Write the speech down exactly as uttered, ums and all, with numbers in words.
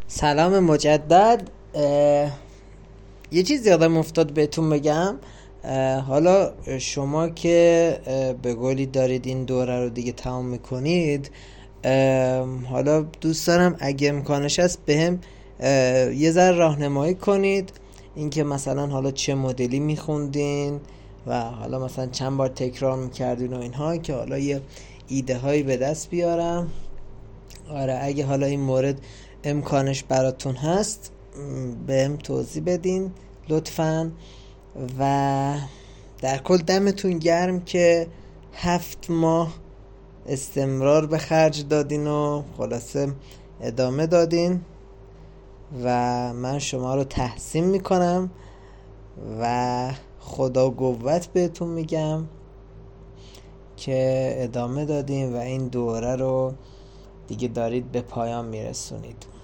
سلام مجدد. اه، یه چیز یادم افتاد بهتون بگم. اه، حالا شما که اه، به قولی دارید این دوره رو دیگه تمام میکنید، حالا دوست دارم اگه امکانش هست بهم یه ذره راهنمایی کنید، اینکه مثلا حالا چه مدلی میخوندین و حالا مثلا چند بار تکرار میکردین و اینها، که حالا یه ایده هایی به دست بیارم. آره، اگه حالا این مورد امکانش براتون هست بهم توضیح بدین لطفاً. و در کل دمتون گرم که هفت ماه استمرار به خرج دادین و خلاصه ادامه دادین و من شما رو تحسین میکنم و خدا قوت بهتون میگم که ادامه دادین و این دوره رو دیگه دارید به پایان میرسونید.